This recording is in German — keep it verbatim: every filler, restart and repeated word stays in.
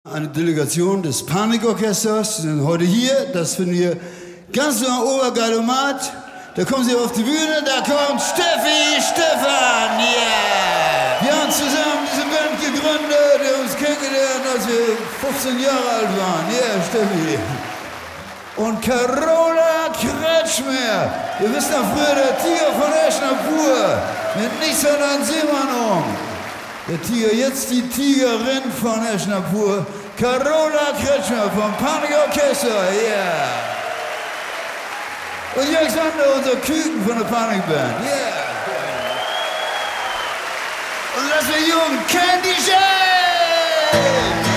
Eine Delegation des Panikorchesters sind heute hier. Das finden wir ganz am Obergalomat. Da kommen sie auf die Bühne, da kommt Steffi Stefan, yeah! Wir haben zusammen diese Band gegründet, wir haben uns kennengelernt, als wir fünfzehn Jahre alt waren. Yeah, Steffi. Und Carola Kretschmer. Ihr wisst noch früher, der Tiger von Eschnapur. Mit Nissan Seemann um. Der Tiger, jetzt die Tigerin von Eschnapur. Carola Kretschmer vom Panikorchester, yeah! Und Jörg Sander, unser Küken von der Panikband, yeah! Und lass mich jung, Candy Shane!